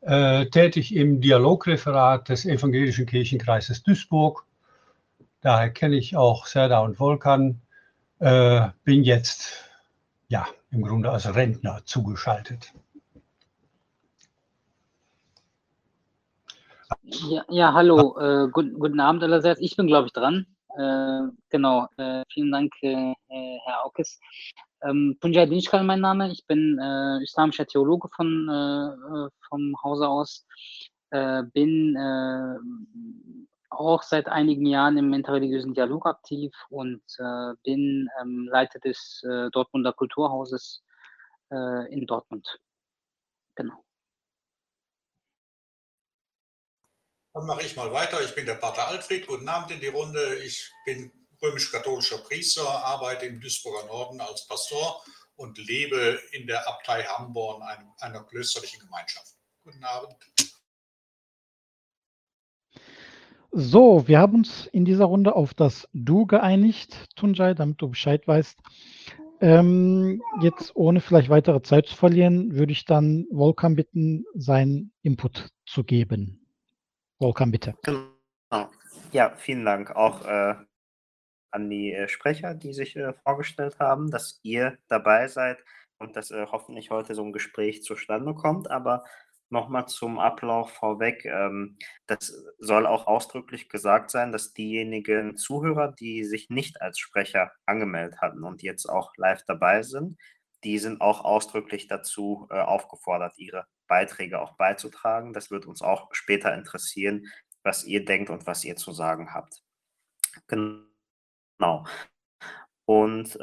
tätig im Dialogreferat des Evangelischen Kirchenkreises Duisburg. Daher kenne ich auch Serda und Volkan. Bin jetzt ja im Grunde als Rentner zugeschaltet. Ja, hallo, guten Abend allerseits. Ich bin, glaube ich, dran. Genau, vielen Dank, Herr Aukes. Tuncay Dinçkal mein Name. Ich bin islamischer Theologe vom Hause aus. Bin auch seit einigen Jahren im interreligiösen Dialog aktiv und bin Leiter des Dortmunder Kulturhauses in Dortmund. Genau. Dann mache ich mal weiter. Ich bin der Pater Alfred. Guten Abend in die Runde. Ich bin römisch-katholischer Priester, arbeite im Duisburger Norden als Pastor und lebe in der Abtei Hamborn, einer klösterlichen Gemeinschaft. Guten Abend. So, wir haben uns in dieser Runde auf das Du geeinigt, Tuncay, damit du Bescheid weißt. Jetzt ohne vielleicht weitere Zeit zu verlieren, würde ich dann Volkan bitten, seinen Input zu geben. Volkan, bitte. Genau. Ja, vielen Dank auch an die Sprecher, die sich vorgestellt haben, dass ihr dabei seid und dass hoffentlich heute so ein Gespräch zustande kommt. Aber nochmal zum Ablauf vorweg. Das soll auch ausdrücklich gesagt sein, dass diejenigen Zuhörer, die sich nicht als Sprecher angemeldet hatten und jetzt auch live dabei sind, die sind auch ausdrücklich dazu aufgefordert, ihre Beiträge auch beizutragen. Das wird uns auch später interessieren, was ihr denkt und was ihr zu sagen habt. Genau. Und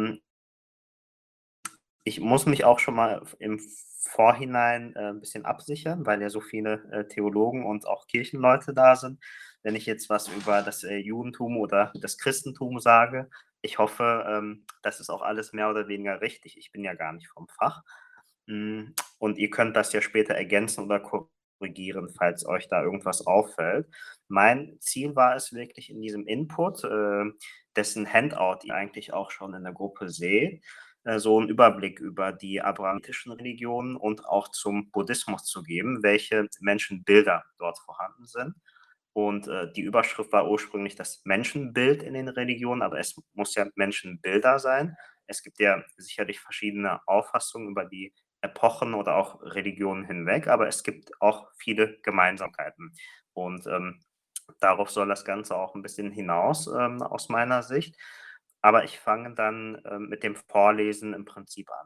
ich muss mich auch schon mal im Vorhinein ein bisschen absichern, weil ja so viele Theologen und auch Kirchenleute da sind. Wenn ich jetzt was über das Judentum oder das Christentum sage, ich hoffe, das ist auch alles mehr oder weniger richtig. Ich bin ja gar nicht vom Fach. Und ihr könnt das ja später ergänzen oder korrigieren, falls euch da irgendwas auffällt. Mein Ziel war es wirklich in diesem Input, dessen Handout ihr eigentlich auch schon in der Gruppe seht, so einen Überblick über die abrahamitischen Religionen und auch zum Buddhismus zu geben, welche Menschenbilder dort vorhanden sind. Und die Überschrift war ursprünglich das Menschenbild in den Religionen, aber es muss ja Menschenbilder sein. Es gibt ja sicherlich verschiedene Auffassungen über die Epochen oder auch Religionen hinweg, aber es gibt auch viele Gemeinsamkeiten. Und darauf soll das Ganze auch ein bisschen hinaus aus meiner Sicht. Aber ich fange dann mit dem Vorlesen im Prinzip an.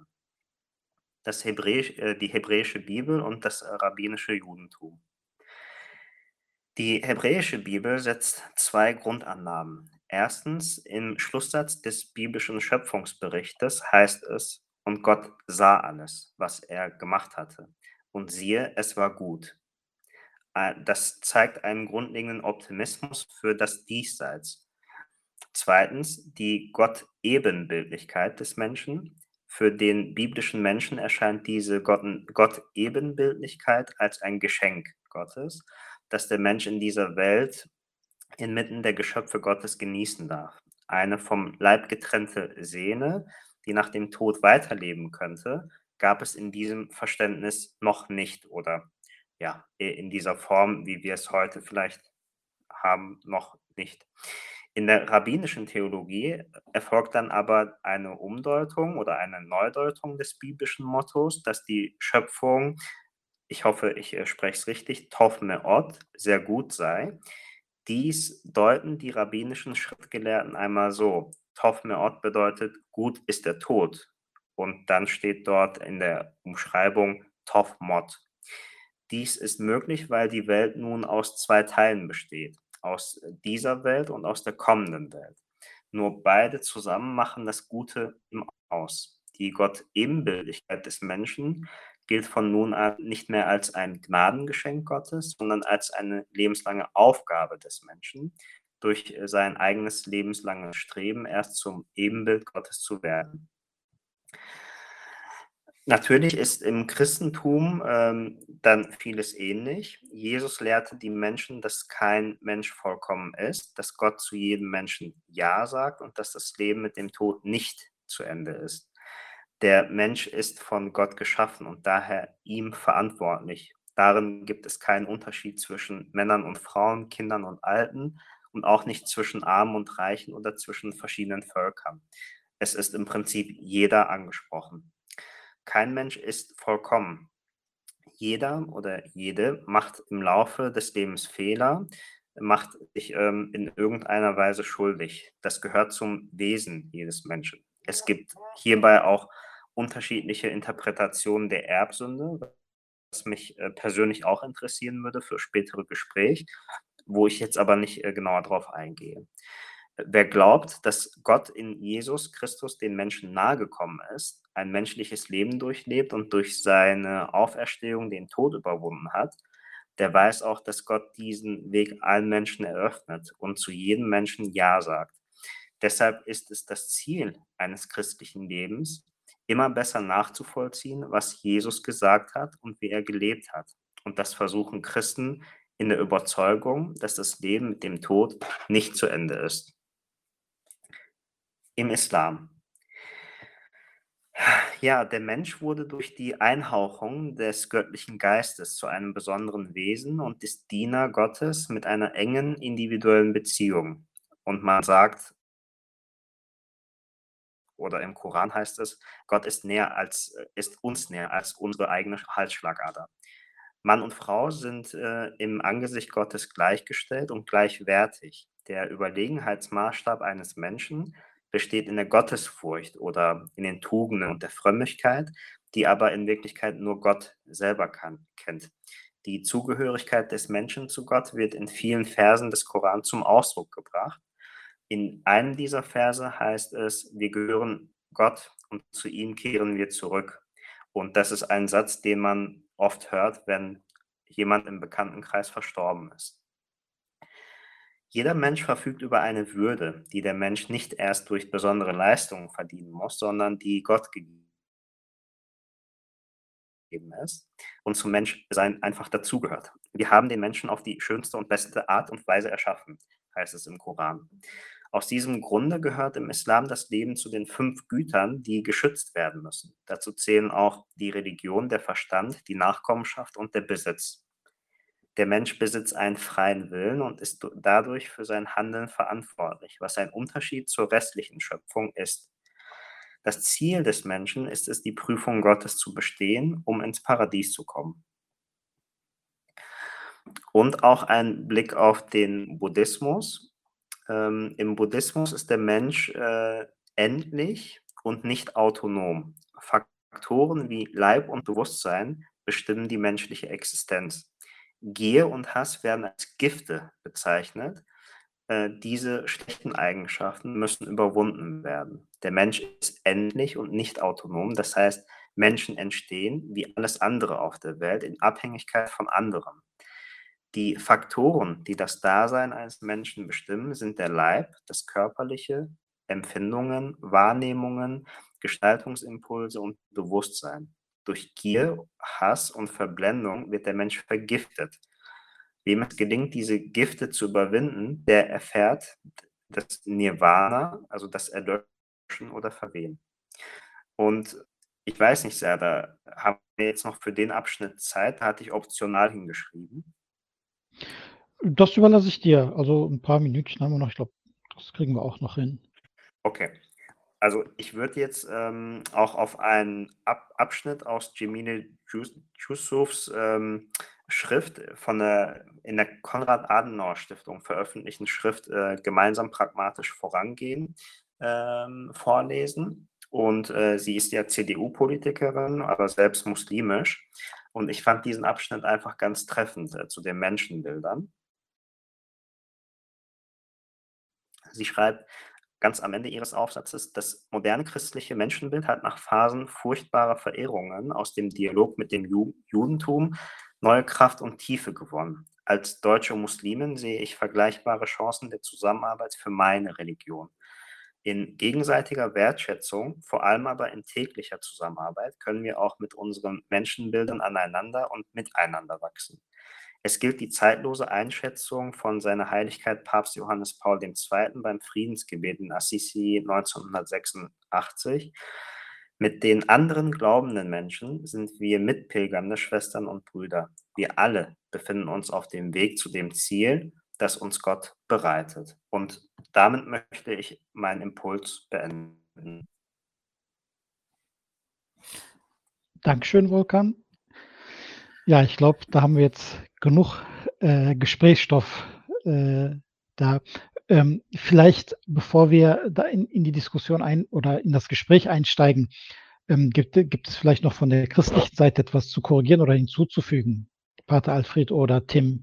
Die hebräische Bibel und das rabbinische Judentum. Die hebräische Bibel setzt zwei Grundannahmen. Erstens, im Schlusssatz des biblischen Schöpfungsberichtes heißt es, und Gott sah alles, was er gemacht hatte. Und siehe, es war gut. Das zeigt einen grundlegenden Optimismus für das Diesseits. Zweitens, die Gott-Ebenbildlichkeit des Menschen. Für den biblischen Menschen erscheint diese Gott-Ebenbildlichkeit als ein Geschenk Gottes, das der Mensch in dieser Welt inmitten der Geschöpfe Gottes genießen darf. Eine vom Leib getrennte Seele, die nach dem Tod weiterleben könnte, gab es in diesem Verständnis noch nicht oder ja, in dieser Form, wie wir es heute vielleicht haben, noch nicht. In der rabbinischen Theologie erfolgt dann aber eine Umdeutung oder eine Neudeutung des biblischen Mottos, dass die Schöpfung, ich hoffe, ich spreche es richtig, Tov Me'od, sehr gut sei. Dies deuten die rabbinischen Schriftgelehrten einmal so. Tov Me'od bedeutet, gut ist der Tod. Und dann steht dort in der Umschreibung Tov Mod. Dies ist möglich, weil die Welt nun aus zwei Teilen besteht. Aus dieser Welt und aus der kommenden Welt. Nur beide zusammen machen das Gute aus. Die Gott-Ebenbildlichkeit des Menschen gilt von nun an nicht mehr als ein Gnadengeschenk Gottes, sondern als eine lebenslange Aufgabe des Menschen, durch sein eigenes lebenslanges Streben erst zum Ebenbild Gottes zu werden. Natürlich ist im Christentum dann vieles ähnlich. Jesus lehrte die Menschen, dass kein Mensch vollkommen ist, dass Gott zu jedem Menschen Ja sagt und dass das Leben mit dem Tod nicht zu Ende ist. Der Mensch ist von Gott geschaffen und daher ihm verantwortlich Darin gibt es keinen Unterschied zwischen Männern und Frauen, Kindern und Alten und auch nicht zwischen Armen und Reichen oder zwischen verschiedenen Völkern. Es ist im Prinzip jeder angesprochen. Kein Mensch ist vollkommen. Jeder oder jede macht im Laufe des Lebens Fehler, macht sich in irgendeiner Weise schuldig. Das gehört zum Wesen jedes Menschen. Es gibt hierbei auch unterschiedliche Interpretationen der Erbsünde, was mich persönlich auch interessieren würde für spätere Gespräche, wo ich jetzt aber nicht genauer drauf eingehe. Wer glaubt, dass Gott in Jesus Christus den Menschen nahegekommen ist, ein menschliches Leben durchlebt und durch seine Auferstehung den Tod überwunden hat, der weiß auch, dass Gott diesen Weg allen Menschen eröffnet und zu jedem Menschen Ja sagt. Deshalb ist es das Ziel eines christlichen Lebens, immer besser nachzuvollziehen, was Jesus gesagt hat und wie er gelebt hat. Und das versuchen Christen in der Überzeugung, dass das Leben mit dem Tod nicht zu Ende ist. Im Islam. Ja, der Mensch wurde durch die Einhauchung des göttlichen Geistes zu einem besonderen Wesen und ist Diener Gottes mit einer engen individuellen Beziehung. Und man sagt, oder im Koran heißt es, Gott ist uns näher als unsere eigene Halsschlagader. Mann und Frau sind im Angesicht Gottes gleichgestellt und gleichwertig. Der Überlegenheitsmaßstab eines Menschen besteht in der Gottesfurcht oder in den Tugenden und der Frömmigkeit, die aber in Wirklichkeit nur Gott selber kennt. Die Zugehörigkeit des Menschen zu Gott wird in vielen Versen des Koran zum Ausdruck gebracht. In einem dieser Verse heißt es, wir gehören Gott und zu ihm kehren wir zurück. Und das ist ein Satz, den man oft hört, wenn jemand im Bekanntenkreis verstorben ist. Jeder Mensch verfügt über eine Würde, die der Mensch nicht erst durch besondere Leistungen verdienen muss, sondern die Gott gegeben ist und zum Menschsein einfach dazugehört. Wir haben den Menschen auf die schönste und beste Art und Weise erschaffen, heißt es im Koran. Aus diesem Grunde gehört im Islam das Leben zu den 5 Gütern, die geschützt werden müssen. Dazu zählen auch die Religion, der Verstand, die Nachkommenschaft und der Besitz. Der Mensch besitzt einen freien Willen und ist dadurch für sein Handeln verantwortlich, was ein Unterschied zur restlichen Schöpfung ist. Das Ziel des Menschen ist es, die Prüfung Gottes zu bestehen, um ins Paradies zu kommen. Und auch ein Blick auf den Buddhismus. Im Buddhismus ist der Mensch endlich und nicht autonom. Faktoren wie Leib und Bewusstsein bestimmen die menschliche Existenz. Gier und Hass werden als Gifte bezeichnet. Diese schlechten Eigenschaften müssen überwunden werden. Der Mensch ist endlich und nicht autonom. Das heißt, Menschen entstehen wie alles andere auf der Welt in Abhängigkeit von anderen. Die Faktoren, die das Dasein eines Menschen bestimmen, sind der Leib, das Körperliche, Empfindungen, Wahrnehmungen, Gestaltungsimpulse und Bewusstsein. Durch Gier, Hass und Verblendung wird der Mensch vergiftet. Wem es gelingt, diese Gifte zu überwinden, der erfährt das Nirvana, also das Erlöschen oder Verwehen. Und ich weiß nicht sehr, da haben wir jetzt noch für den Abschnitt Zeit, da hatte ich optional hingeschrieben. Das überlasse ich dir. Also ein paar Minütchen haben wir noch. Ich glaube, das kriegen wir auch noch hin. Okay. Also ich würde jetzt auch auf einen Abschnitt aus Cemile Yusufs Schrift in der Konrad-Adenauer-Stiftung veröffentlichten Schrift Gemeinsam pragmatisch vorangehen vorlesen. Und sie ist ja CDU-Politikerin, aber selbst muslimisch. Und ich fand diesen Abschnitt einfach ganz treffend zu den Menschenbildern. Sie schreibt ganz am Ende ihres Aufsatzes, das moderne christliche Menschenbild hat nach Phasen furchtbarer Verirrungen aus dem Dialog mit dem Judentum neue Kraft und Tiefe gewonnen. Als deutsche Muslimin sehe ich vergleichbare Chancen der Zusammenarbeit für meine Religion. In gegenseitiger Wertschätzung, vor allem aber in täglicher Zusammenarbeit, können wir auch mit unseren Menschenbildern aneinander und miteinander wachsen. Es gilt die zeitlose Einschätzung von seiner Heiligkeit Papst Johannes Paul II. Beim Friedensgebet in Assisi 1986. Mit den anderen glaubenden Menschen sind wir mitpilgernde Schwestern und Brüder. Wir alle befinden uns auf dem Weg zu dem Ziel, das uns Gott bereitet. Und damit möchte ich meinen Impuls beenden. Dankeschön, Volkan. Ja, ich glaube, da haben wir jetzt genug Gesprächsstoff da. Vielleicht, bevor wir da in die Diskussion oder in das Gespräch einsteigen, gibt es vielleicht noch von der christlichen Seite etwas zu korrigieren oder hinzuzufügen? Pater Alfred oder Tim?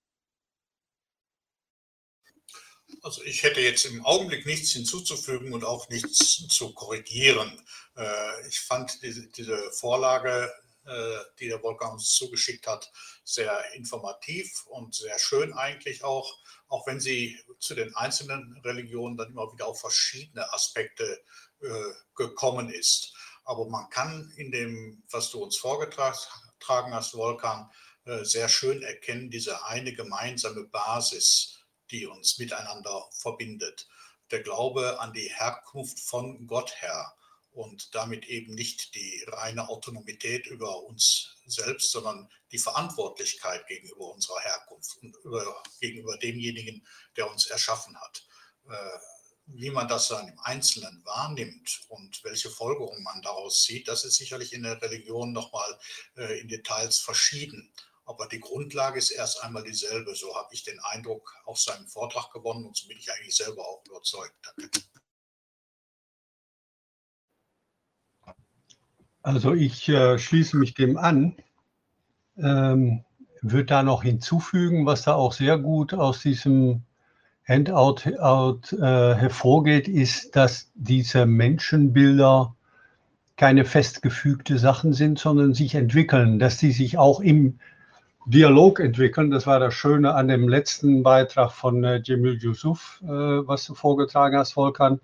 Also ich hätte jetzt im Augenblick nichts hinzuzufügen und auch nichts zu korrigieren. Ich fand diese Vorlage, die der Volkan uns zugeschickt hat, sehr informativ und sehr schön eigentlich auch wenn sie zu den einzelnen Religionen dann immer wieder auf verschiedene Aspekte gekommen ist. Aber man kann in dem, was du uns vorgetragen hast, Volkan, sehr schön erkennen, diese eine gemeinsame Basis, die uns miteinander verbindet. Der Glaube an die Herkunft von Gott her und damit eben nicht die reine Autonomität über uns selbst, sondern die Verantwortlichkeit gegenüber unserer Herkunft und gegenüber demjenigen, der uns erschaffen hat. Wie man das dann im Einzelnen wahrnimmt und welche Folgerungen man daraus zieht, das ist sicherlich in der Religion nochmal in Details verschieden. Aber die Grundlage ist erst einmal dieselbe. So habe ich den Eindruck aus seinem Vortrag gewonnen und so bin ich eigentlich selber auch überzeugt. Danke. Also ich schließe mich dem an, würde da noch hinzufügen, was da auch sehr gut aus diesem Handout hervorgeht, ist, dass diese Menschenbilder keine festgefügte Sachen sind, sondern sich entwickeln, dass die sich auch im Dialog entwickeln. Das war das Schöne an dem letzten Beitrag von Cemil Yusuf, was du vorgetragen hast, Volkan.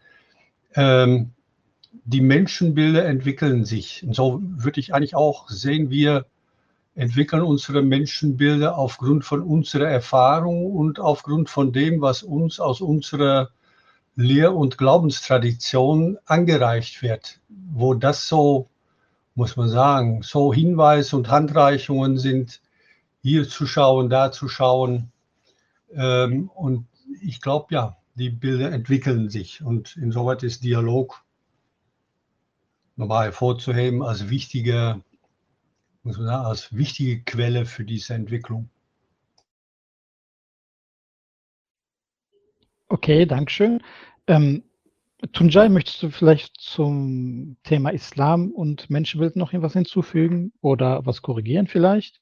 Die Menschenbilder entwickeln sich. Und so würde ich eigentlich auch sehen, wir entwickeln unsere Menschenbilder aufgrund von unserer Erfahrung und aufgrund von dem, was uns aus unserer Lehr- und Glaubenstradition angereicht wird. Wo das so, muss man sagen, so Hinweise und Handreichungen sind, hier zu schauen, da zu schauen. Und ich glaube, ja, die Bilder entwickeln sich. Und insoweit ist Dialog nochmal hervorzuheben als wichtige, muss man sagen, als wichtige Quelle für diese Entwicklung. Okay, Dankeschön. Tunjai, möchtest du vielleicht zum Thema Islam und Menschenbild noch etwas hinzufügen oder was korrigieren vielleicht?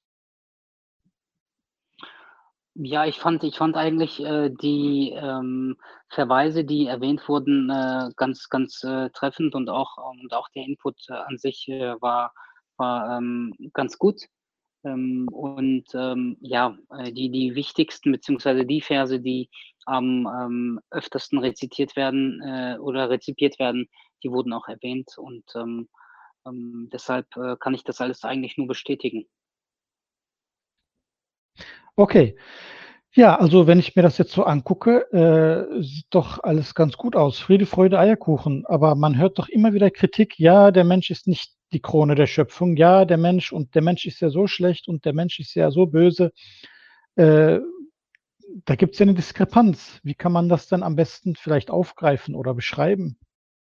Ja, ich fand eigentlich die Verweise, die erwähnt wurden, ganz treffend und auch der Input an sich war ganz gut. Ja, die wichtigsten beziehungsweise die Verse, die am öftersten rezitiert werden oder rezipiert werden, die wurden auch erwähnt und deshalb kann ich das alles eigentlich nur bestätigen. Okay. Ja, also wenn ich mir das jetzt so angucke, sieht doch alles ganz gut aus. Friede, Freude, Eierkuchen. Aber man hört doch immer wieder Kritik, ja, der Mensch ist nicht die Krone der Schöpfung, ja, der Mensch ist ja so schlecht und der Mensch ist ja so böse. Da gibt es ja eine Diskrepanz. Wie kann man das dann am besten vielleicht aufgreifen oder beschreiben?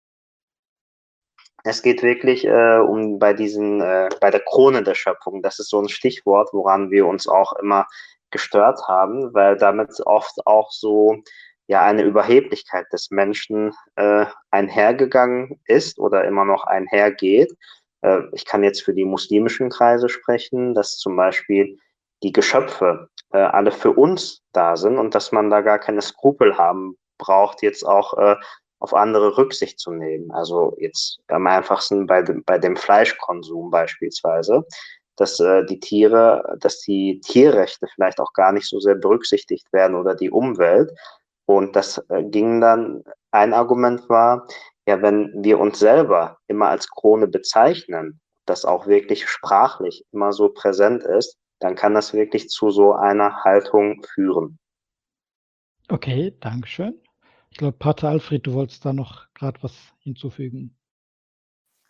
Es geht wirklich bei der Krone der Schöpfung. Das ist so ein Stichwort, woran wir uns auch immer gestört haben, weil damit oft auch so ja eine Überheblichkeit des Menschen einhergegangen ist oder immer noch einhergeht. Ich kann jetzt für die muslimischen Kreise sprechen, dass zum Beispiel die Geschöpfe alle für uns da sind und dass man da gar keine Skrupel haben braucht, jetzt auch auf andere Rücksicht zu nehmen. Also jetzt am einfachsten bei dem Fleischkonsum beispielsweise, dass die Tierrechte vielleicht auch gar nicht so sehr berücksichtigt werden oder die Umwelt. Und das ein Argument war, ja, wenn wir uns selber immer als Krone bezeichnen, das auch wirklich sprachlich immer so präsent ist, dann kann das wirklich zu so einer Haltung führen. Okay, Dankeschön. Ich glaube, Pater Alfred, du wolltest da noch gerade was hinzufügen.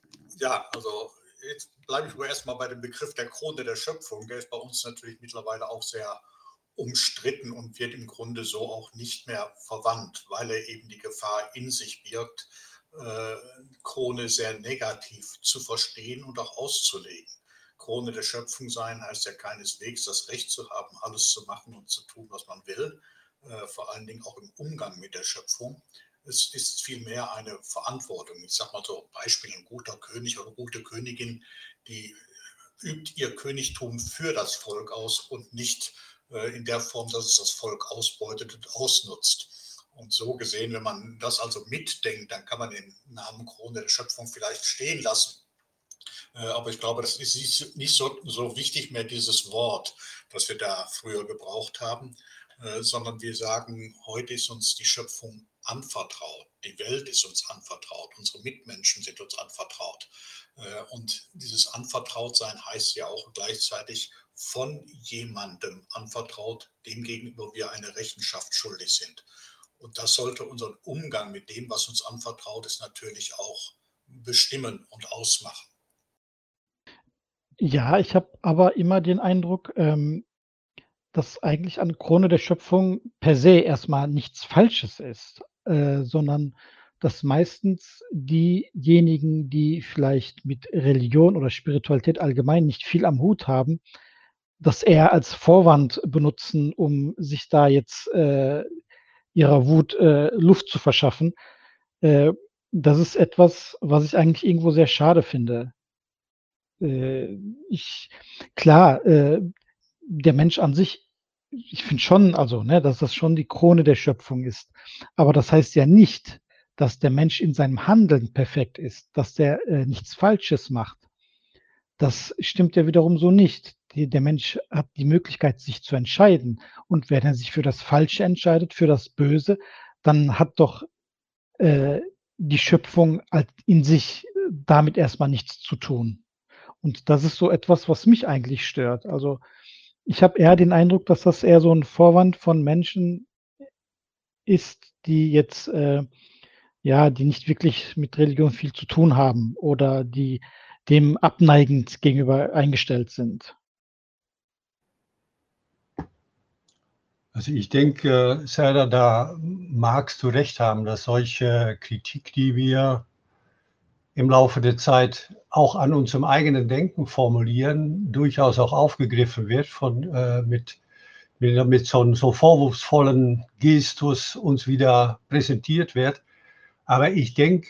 Ja, also jetzt bleibe ich aber erstmal bei dem Begriff der Krone der Schöpfung. Der ist bei uns natürlich mittlerweile auch sehr umstritten und wird im Grunde so auch nicht mehr verwandt, weil er eben die Gefahr in sich birgt, Krone sehr negativ zu verstehen und auch auszulegen. Krone der Schöpfung sein heißt ja keineswegs das Recht zu haben, alles zu machen und zu tun, was man will, vor allen Dingen auch im Umgang mit der Schöpfung. Es ist vielmehr eine Verantwortung. Ich sage mal so, Beispiel, ein guter König oder gute Königin, die übt ihr Königtum für das Volk aus und nicht in der Form, dass es das Volk ausbeutet und ausnutzt. Und so gesehen, wenn man das also mitdenkt, dann kann man den Namen Krone der Schöpfung vielleicht stehen lassen. Aber ich glaube, das ist nicht so wichtig mehr, dieses Wort, das wir da früher gebraucht haben, sondern wir sagen, heute ist uns die Schöpfung anvertraut. Die Welt ist uns anvertraut. Unsere Mitmenschen sind uns anvertraut. Und dieses Anvertrautsein heißt ja auch gleichzeitig von jemandem anvertraut, dem gegenüber wir eine Rechenschaft schuldig sind. Und das sollte unseren Umgang mit dem, was uns anvertraut ist, natürlich auch bestimmen und ausmachen. Ja, ich habe aber immer den Eindruck, dass eigentlich an Krone der Schöpfung per se erstmal nichts Falsches ist, sondern dass meistens diejenigen, die vielleicht mit Religion oder Spiritualität allgemein nicht viel am Hut haben, das eher als Vorwand benutzen, um sich da jetzt, ihrer Wut, Luft zu verschaffen. Äh, Das ist etwas, was ich eigentlich irgendwo sehr schade finde. Ich klar, der Mensch an sich, ich finde schon, also, ne, dass das schon die Krone der Schöpfung ist. Aber das heißt ja nicht, dass der Mensch in seinem Handeln perfekt ist, dass der, nichts Falsches macht. Das stimmt ja wiederum so nicht. Der Mensch hat die Möglichkeit, sich zu entscheiden. Und wenn er sich für das Falsche entscheidet, für das Böse, dann hat doch, äh, die Schöpfung halt in sich damit erstmal nichts zu tun. Und das ist so etwas, was mich eigentlich stört. Also, ich habe eher den Eindruck, dass das eher so 'n Vorwand von Menschen ist, die jetzt, ja, die nicht wirklich mit Religion viel zu tun haben oder die dem abneigend gegenüber eingestellt sind. Also ich denke, Serdar, da magst du recht haben, dass solche Kritik, die wir im Laufe der Zeit auch an unserem eigenen Denken formulieren, durchaus auch aufgegriffen wird mit so vorwurfsvollen Gestus uns wieder präsentiert wird. Aber ich denke,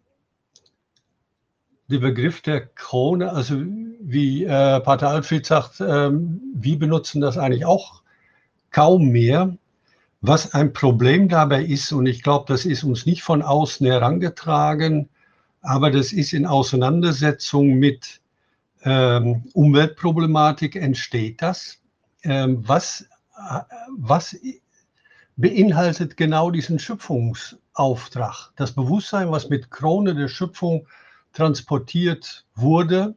der Begriff der Krone, also wie Pater Alfred sagt, wir benutzen das eigentlich auch kaum mehr. Was ein Problem dabei ist, und ich glaube, das ist uns nicht von außen herangetragen, aber das ist in Auseinandersetzung mit Umweltproblematik entsteht das. Was beinhaltet genau diesen Schöpfungsauftrag? Das Bewusstsein, was mit Krone der Schöpfung transportiert wurde,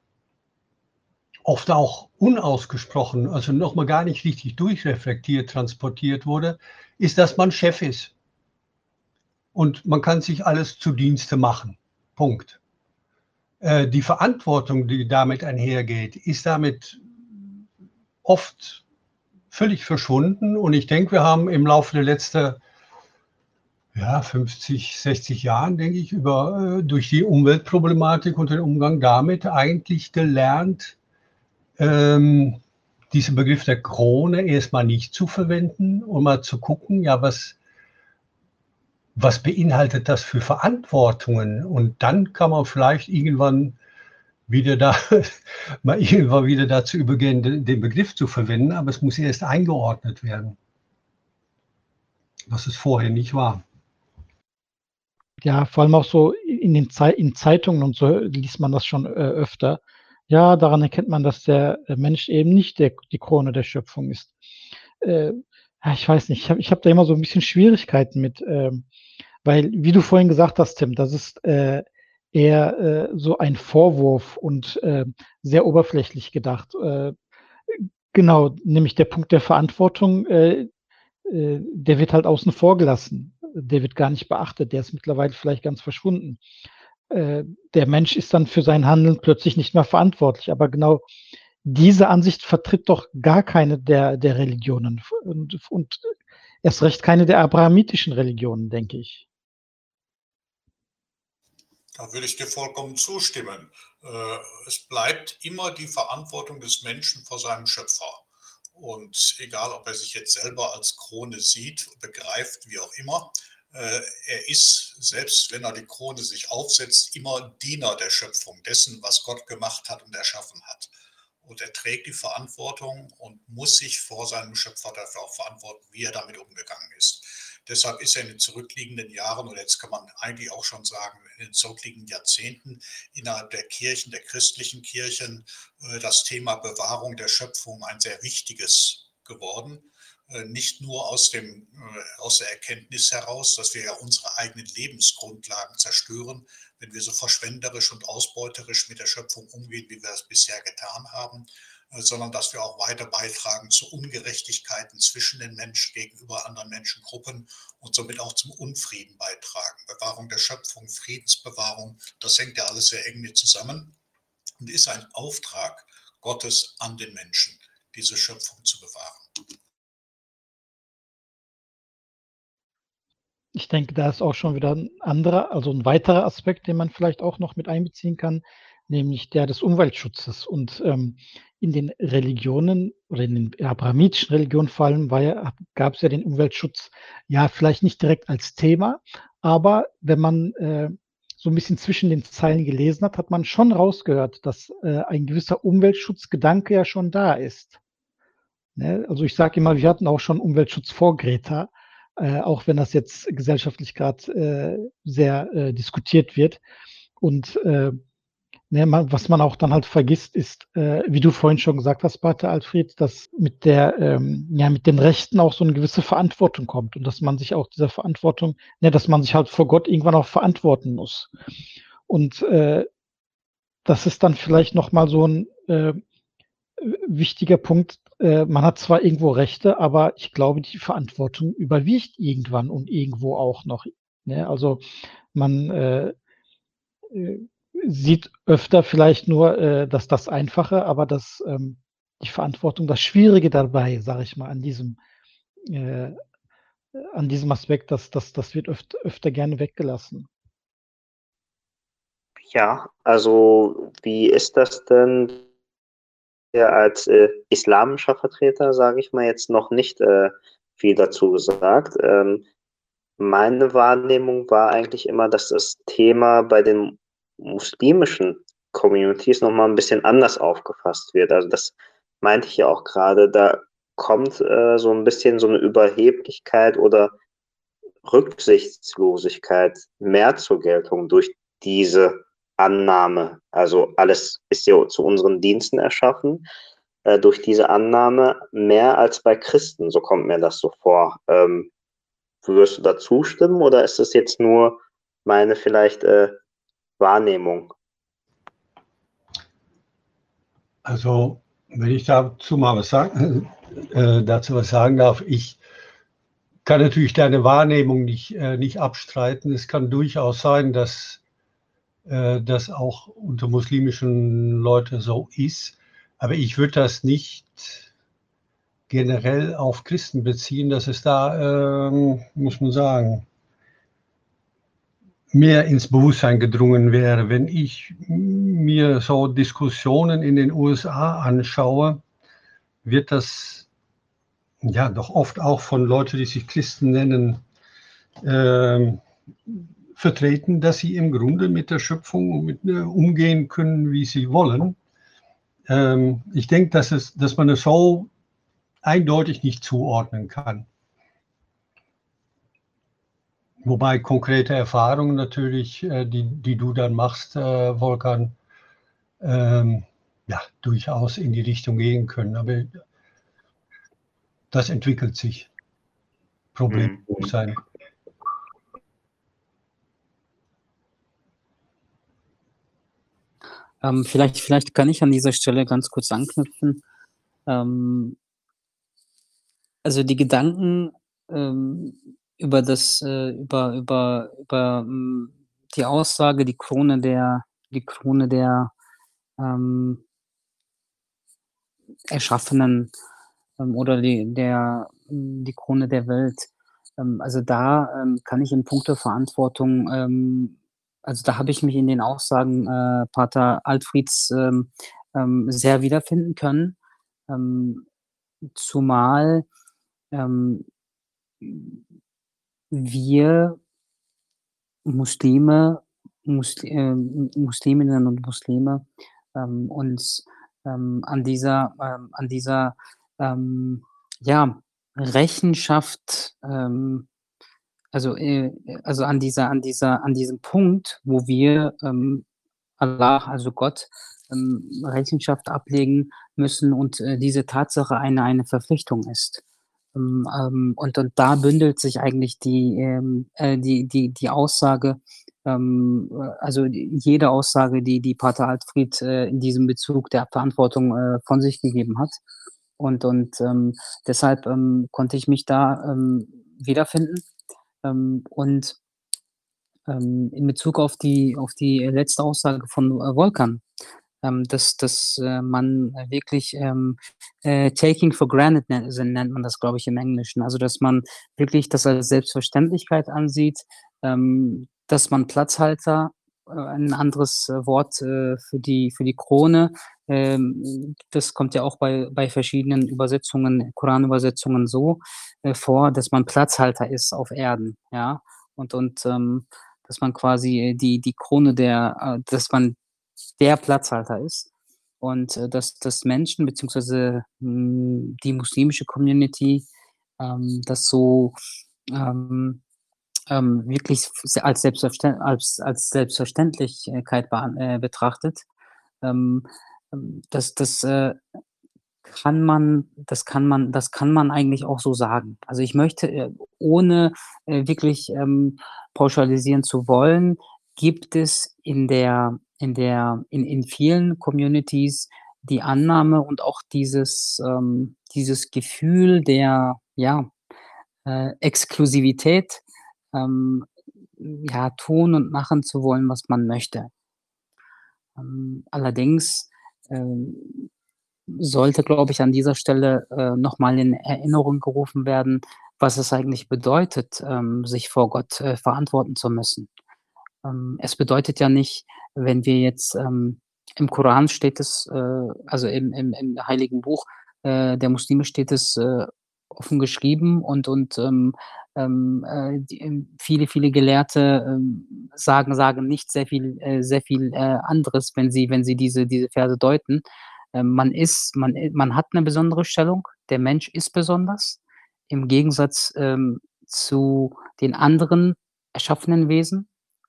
oft auch unausgesprochen, also nochmal gar nicht richtig durchreflektiert transportiert wurde, ist, dass man Chef ist. Und man kann sich alles zu Dienste machen. Punkt. Die Verantwortung, die damit einhergeht, ist damit oft völlig verschwunden. Und ich denke, wir haben im Laufe der letzten 50, 60 Jahren, denke ich, durch die Umweltproblematik und den Umgang damit eigentlich gelernt, diesen Begriff der Krone erstmal nicht zu verwenden und mal zu gucken, ja, was beinhaltet das für Verantwortungen? Und dann kann man vielleicht irgendwann wieder dazu übergehen, den Begriff zu verwenden, aber es muss erst eingeordnet werden, was es vorher nicht war. Ja, vor allem auch so in Zeitungen und so liest man das schon, öfter. Ja, daran erkennt man, dass der, Mensch eben nicht die Krone der Schöpfung ist. Äh, ja, ich weiß nicht, ich habe da immer so 'n bisschen Schwierigkeiten mit, weil, wie du vorhin gesagt hast, Tim, das ist, eher, so ein Vorwurf und, sehr oberflächlich gedacht. Genau, nämlich der Punkt der Verantwortung, der wird halt außen vor gelassen. Der wird gar nicht beachtet, der ist mittlerweile vielleicht ganz verschwunden. der Mensch ist dann für sein Handeln plötzlich nicht mehr verantwortlich. Aber genau diese Ansicht vertritt doch gar keine der Religionen und erst recht keine der abrahamitischen Religionen, denke ich. Da würde ich dir vollkommen zustimmen. Es bleibt immer die Verantwortung des Menschen vor seinem Schöpfer. Und egal, ob er sich jetzt selber als Krone sieht, begreift, wie auch immer, er ist, selbst wenn er die Krone sich aufsetzt, immer Diener der Schöpfung, dessen, was Gott gemacht hat und erschaffen hat. Und er trägt die Verantwortung und muss sich vor seinem Schöpfer dafür auch verantworten, wie er damit umgegangen ist. Deshalb ist er in den zurückliegenden Jahren, oder jetzt kann man eigentlich auch schon sagen, in den zurückliegenden Jahrzehnten innerhalb der Kirchen, der christlichen Kirchen, das Thema Bewahrung der Schöpfung ein sehr wichtiges geworden. Nicht nur aus der Erkenntnis heraus, dass wir ja unsere eigenen Lebensgrundlagen zerstören, wenn wir so verschwenderisch und ausbeuterisch mit der Schöpfung umgehen, wie wir es bisher getan haben, sondern dass wir auch weiter beitragen zu Ungerechtigkeiten zwischen den Menschen gegenüber anderen Menschengruppen und somit auch zum Unfrieden beitragen. Bewahrung der Schöpfung, Friedensbewahrung, das hängt ja alles sehr eng mit zusammen und ist ein Auftrag Gottes an den Menschen, diese Schöpfung zu bewahren. Ich denke, da ist auch schon wieder ein weiterer Aspekt, den man vielleicht auch noch mit einbeziehen kann, nämlich der des Umweltschutzes. Und, in den Religionen oder in den abrahamitischen Religionen vor allem gab es ja den Umweltschutz, ja, vielleicht nicht direkt als Thema, aber wenn man, so ein bisschen zwischen den Zeilen gelesen hat, hat man schon rausgehört, dass, ein gewisser Umweltschutzgedanke ja schon da ist. Ne? Also, ich sage immer, wir hatten auch schon Umweltschutz vor Greta, auch wenn das jetzt gesellschaftlich gerade sehr, diskutiert wird. Und, ne, was man auch dann halt vergisst, ist, wie du vorhin schon gesagt hast, Pater Alfred, dass mit den Rechten auch so eine gewisse Verantwortung kommt und dass man sich auch dieser Verantwortung dass man sich halt vor Gott irgendwann auch verantworten muss. Und, das ist dann vielleicht noch mal so ein wichtiger Punkt. Man hat zwar irgendwo Rechte, aber ich glaube, die Verantwortung überwiegt irgendwann und irgendwo auch noch, ne? Also, man, äh, sieht öfter vielleicht nur, das Einfache, aber die Verantwortung, das Schwierige dabei, sage ich mal, äh, an diesem Aspekt, das wird öfter gerne weggelassen. Ja, also wie ist das denn ja als islamischer Vertreter, sage ich mal, jetzt noch nicht viel dazu gesagt. Meine Wahrnehmung war eigentlich immer, dass das Thema bei den muslimischen Communities nochmal ein bisschen anders aufgefasst wird. Also das meinte ich ja auch gerade, da kommt so ein bisschen so eine Überheblichkeit oder Rücksichtslosigkeit mehr zur Geltung durch diese Annahme. Also alles ist ja zu unseren Diensten erschaffen. Durch diese Annahme mehr als bei Christen, so kommt mir das so vor. Würdest du da zustimmen oder ist das jetzt nur meine vielleicht Wahrnehmung? Also, wenn ich dazu mal dazu was sagen darf, ich kann natürlich deine Wahrnehmung nicht abstreiten. Es kann durchaus sein, dass das auch unter muslimischen Leuten so ist. Aber ich würde das nicht generell auf Christen beziehen, dass es da, muss man sagen, mehr ins Bewusstsein gedrungen wäre. Wenn ich mir so Diskussionen in den USA anschaue, wird das ja doch oft auch von Leuten, die sich Christen nennen, vertreten, dass sie im Grunde mit der Schöpfung umgehen können, wie sie wollen. Ich denke, dass man es so eindeutig nicht zuordnen kann. Wobei konkrete Erfahrungen natürlich, die du dann machst, Volkan, ja, durchaus in die Richtung gehen können. Aber das entwickelt sich. Problembewusstsein. Vielleicht kann ich an dieser Stelle ganz kurz anknüpfen. Also die Gedanken über die Aussage, die Krone der ähm, Erschaffenen oder die Krone der Welt. Also da kann ich in puncto Verantwortung, also da habe ich mich in den Aussagen Pater Altfrieds sehr wiederfinden können. Ähm, zumal ähm, wir Muslime, Musliminnen und Muslime uns an dieser ähm, ja, Rechenschaft, also an diesem Punkt, wo wir Allah, also Gott, Rechenschaft ablegen müssen und diese Tatsache eine Verpflichtung ist. Und da bündelt sich eigentlich die Aussage, also jede Aussage, die Pater Altfried in diesem Bezug der Verantwortung von sich gegeben hat. Und deshalb konnte ich mich da wiederfinden. Und in Bezug auf die letzte Aussage von Volkan, dass man wirklich taking for granted nennt man das, glaube ich, im Englischen. Also, dass man wirklich das als Selbstverständlichkeit ansieht, dass man Platzhalter, ein anderes Wort für die Krone, das kommt ja auch bei verschiedenen Übersetzungen, Koranübersetzungen so vor, dass man Platzhalter ist auf Erden, ja. Und dass man quasi die Krone dass man der Platzhalter ist und dass Menschen beziehungsweise die muslimische Community das so ähm, wirklich als Selbstverständlichkeit betrachtet. Ähm, das das kann man eigentlich auch so sagen. Also, ich möchte, ohne wirklich pauschalisieren zu wollen, gibt es in vielen Communities die Annahme und auch dieses Gefühl der, ja, Exklusivität, ähm, ja, tun und machen zu wollen, was man möchte. Allerdings ähm, sollte, glaube ich, an dieser Stelle noch mal in Erinnerung gerufen werden, was es eigentlich bedeutet, sich vor Gott verantworten zu müssen. Es bedeutet ja nicht, wenn wir jetzt im Koran steht es, also im Heiligen Buch der Muslime steht es offen geschrieben viele Gelehrte sagen nicht sehr viel anderes, wenn sie diese Verse deuten. Man hat eine besondere Stellung. Der Mensch ist besonders im Gegensatz zu den anderen erschaffenen Wesen.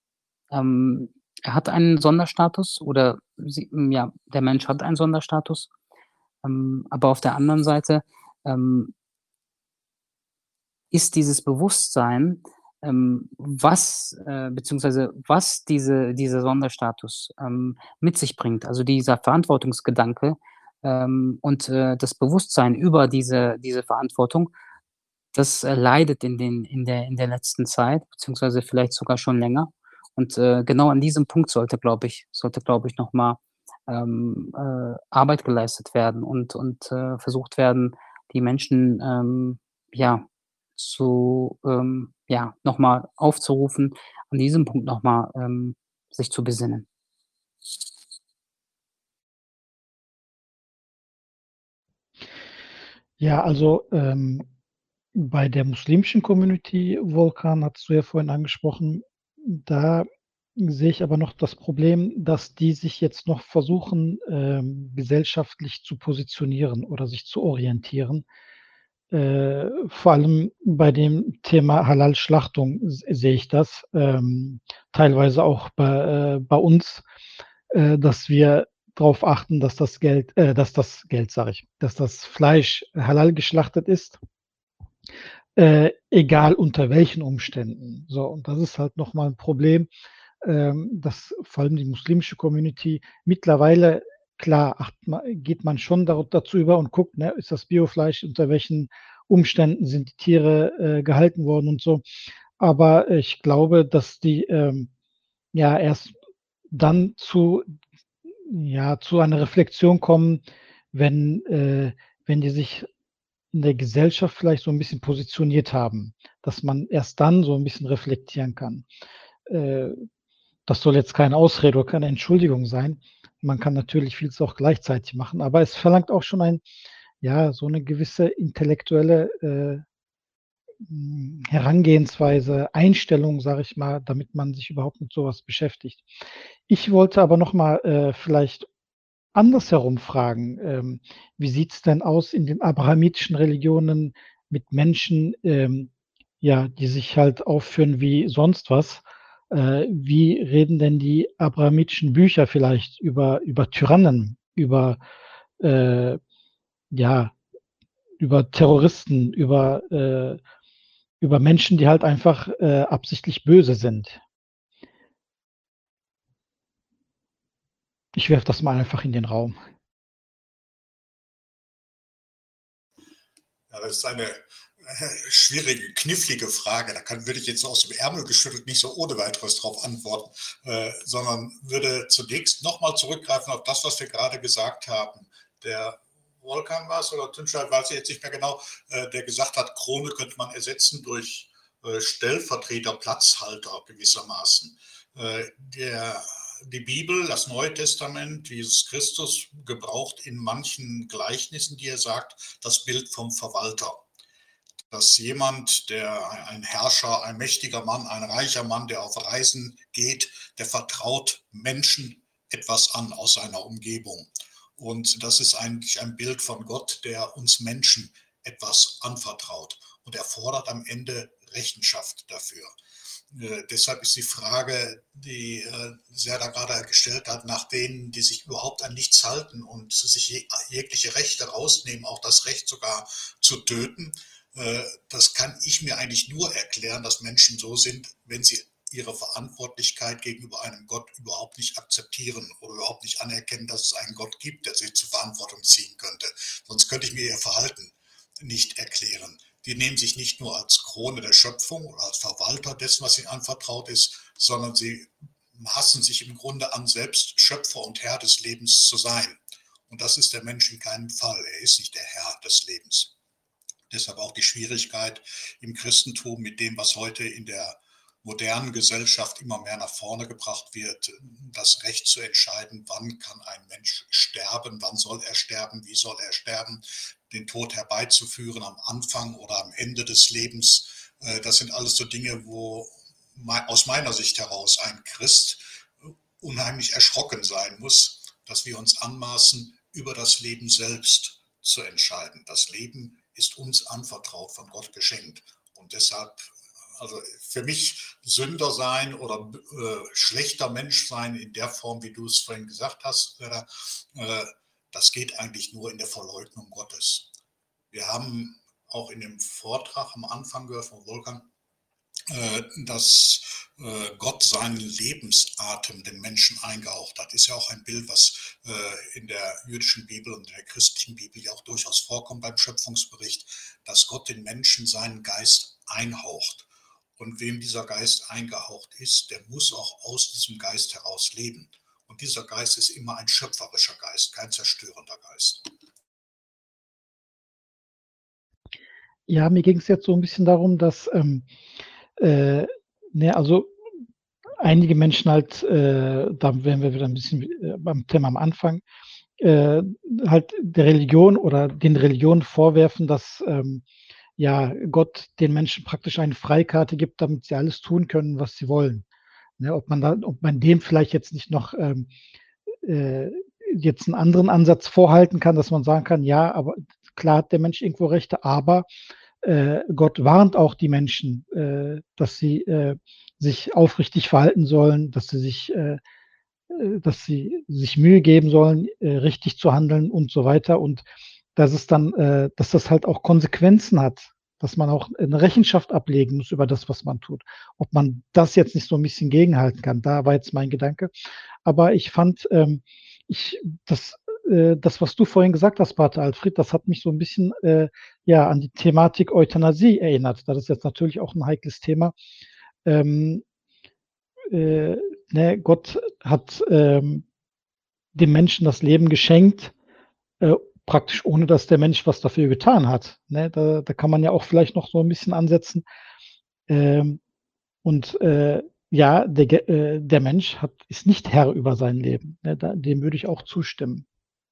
Er hat einen Sonderstatus oder ja, der Mensch hat einen Sonderstatus. Aber auf der anderen Seite ist dieses Bewusstsein, was dieser Sonderstatus mit sich bringt, also dieser Verantwortungsgedanke und das Bewusstsein über diese Verantwortung, das leidet in der letzten Zeit, beziehungsweise vielleicht sogar schon länger. Und genau an diesem Punkt glaube ich, noch mal Arbeit geleistet werden und versucht werden, die Menschen ja, ja, noch mal aufzurufen, an diesem Punkt noch mal sich zu besinnen. Ja, also bei der muslimischen Community, Volkan, hattest du ja vorhin angesprochen, da sehe ich aber noch das Problem, dass die sich jetzt noch versuchen, gesellschaftlich zu positionieren oder sich zu orientieren. Vor allem bei dem Thema Halal-Schlachtung sehe ich das, teilweise auch bei uns, dass wir darauf achten, dass das Geld, sage ich, dass das Fleisch halal geschlachtet ist, egal unter welchen Umständen. So, und das ist halt noch mal 'n Problem, dass vor allem die muslimische Community mittlerweile, klar, geht man schon dazu über und guckt, ne, ist das Biofleisch, unter welchen Umständen sind die Tiere gehalten worden und so. Aber ich glaube, dass die ja erst dann zu einer Reflexion kommen, wenn die sich in der Gesellschaft vielleicht so ein bisschen positioniert haben, dass man erst dann so ein bisschen reflektieren kann. Äh, Das soll jetzt keine Ausrede oder keine Entschuldigung sein. Man kann natürlich vieles auch gleichzeitig machen, aber es verlangt auch schon so eine gewisse intellektuelle, Herangehensweise, Einstellung, sage ich mal, damit man sich überhaupt mit sowas beschäftigt. Ich wollte aber noch mal, vielleicht andersherum fragen, wie sieht's denn aus in den abrahamitischen Religionen mit Menschen, die sich halt aufführen wie sonst was? Wie reden denn die abrahamitischen Bücher vielleicht über Tyrannen, äh, ja, über Terroristen, über Menschen, die halt einfach, absichtlich böse sind? Ich werfe das mal einfach in den Raum. Ja, das ist eine schwierige, knifflige Frage. Würde ich jetzt aus dem Ärmel geschüttelt nicht so ohne weiteres darauf antworten, sondern würde zunächst nochmal zurückgreifen auf das, was wir gerade gesagt haben. Der Wolfgang war es oder Tünscheid, weiß ich jetzt nicht mehr genau, der gesagt hat, Krone könnte man ersetzen durch Stellvertreter, Platzhalter gewissermaßen. Die Bibel, das Neue Testament, Jesus Christus gebraucht in manchen Gleichnissen, die er sagt, das Bild vom Verwalter. Dass jemand, ein Herrscher, ein mächtiger Mann, ein reicher Mann, der auf Reisen geht, der vertraut Menschen etwas an aus seiner Umgebung. Und das ist eigentlich ein Bild von Gott, der uns Menschen etwas anvertraut. Und er fordert am Ende Rechenschaft dafür. Deshalb ist die Frage, die Serda gerade gestellt hat, nach denen, die sich überhaupt an nichts halten und sich jegliche Rechte rausnehmen, auch das Recht sogar zu töten, das kann ich mir eigentlich nur erklären, dass Menschen so sind, wenn sie ihre Verantwortlichkeit gegenüber einem Gott überhaupt nicht akzeptieren oder überhaupt nicht anerkennen, dass es einen Gott gibt, der sie zur Verantwortung ziehen könnte. Sonst könnte ich mir ihr Verhalten nicht erklären. Die nehmen sich nicht nur als Krone der Schöpfung oder als Verwalter dessen, was ihnen anvertraut ist, sondern sie maßen sich im Grunde an, selbst Schöpfer und Herr des Lebens zu sein. Und das ist der Mensch in keinem Fall. Er ist nicht der Herr des Lebens. Deshalb auch die Schwierigkeit im Christentum mit dem, was heute in der modernen Gesellschaft immer mehr nach vorne gebracht wird, das Recht zu entscheiden, wann kann ein Mensch sterben, wann soll er sterben, wie soll er sterben, den Tod herbeizuführen am Anfang oder am Ende des Lebens. Das sind alles so Dinge, wo aus meiner Sicht heraus ein Christ unheimlich erschrocken sein muss, dass wir uns anmaßen, über das Leben selbst zu entscheiden. Das Leben ist uns anvertraut, von Gott geschenkt. Und deshalb, also für mich Sünder sein oder schlechter Mensch sein in der Form, wie du es vorhin gesagt hast, das geht eigentlich nur in der Verleugnung Gottes. Wir haben auch in dem Vortrag am Anfang gehört von Wolfgang, dass Gott seinen Lebensatem den Menschen eingehaucht hat. Ist ja auch ein Bild, was in der jüdischen Bibel und in der christlichen Bibel ja auch durchaus vorkommt beim Schöpfungsbericht, dass Gott den Menschen seinen Geist einhaucht. Und wem dieser Geist eingehaucht ist, der muss auch aus diesem Geist heraus leben. Und dieser Geist ist immer ein schöpferischer Geist, kein zerstörender Geist. Ja, mir ging es jetzt so ein bisschen darum, dass, also einige Menschen halt, da wären wir wieder ein bisschen beim Thema am Anfang, halt der Religion oder den Religionen vorwerfen, dass, Gott den Menschen praktisch eine Freikarte gibt, damit sie alles tun können, was sie wollen. Ne, ob man dem vielleicht jetzt nicht noch, äh, jetzt einen anderen Ansatz vorhalten kann, dass man sagen kann: „Ja, aber klar hat der Mensch irgendwo Rechte, aber Gott warnt auch die Menschen, dass sie sich aufrichtig verhalten sollen, dass sie sich Mühe geben sollen, richtig zu handeln und so weiter. Und dass das halt auch Konsequenzen hat, dass man auch eine Rechenschaft ablegen muss über das, was man tut. Ob man das jetzt nicht so ein bisschen gegenhalten kann, da war jetzt mein Gedanke. Aber ich fand, ich das, was du vorhin gesagt hast, Pater Alfred, das hat mich so ein bisschen, an die Thematik Euthanasie erinnert. Das ist jetzt natürlich auch ein heikles Thema. Ähm, ne, Gott hat dem Menschen das Leben geschenkt, praktisch ohne dass der Mensch was dafür getan hat. Ne? Da kann man ja auch vielleicht noch so ein bisschen ansetzen. Ähm, und ja, der Mensch ist nicht Herr über sein Leben. Ne? Dem würde ich auch zustimmen.